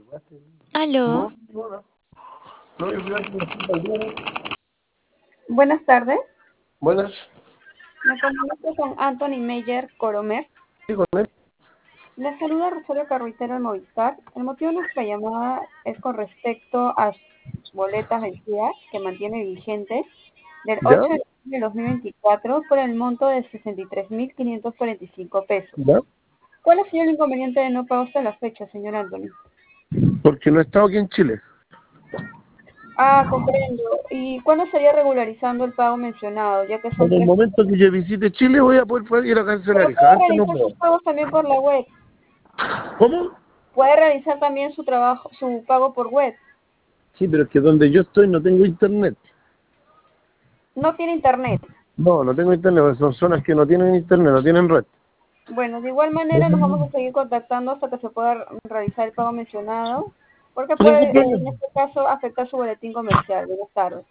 Aló, Buenas tardes, Buenas, me comunico con Anthony Meyer Coromer. sí, con él. Le saluda Rosario Carruitero de Movistar. El motivo de nuestra llamada es con respecto a sus boletas vencidas que mantiene vigente del ¿Ya? 8 de junio de 2024 por el monto de 63.545 pesos. ¿Ya? ¿Cuál ha sido el inconveniente de no pago hasta la fecha, señor Anthony? Porque no he estado aquí en Chile. Ah, comprendo. ¿Y cuándo estaría regularizando el pago mencionado? Ya que son En el 3 momento que yo visite Chile voy a poder ir a Pero cancelar, hija. puede Antes no realizar sus puedo. pagos también por la web. ¿Cómo? Puede realizar también su trabajo, su pago por web. Sí, pero es que donde yo estoy no tengo internet. No tiene internet. No, no tengo internet, porque son zonas que no tienen internet, no tienen red. Bueno, de igual manera nos vamos a seguir contactando hasta que se pueda realizar el pago mencionado, porque Ningún puede, problema. en este caso, afectar su boletín comercial. Buenas tardes.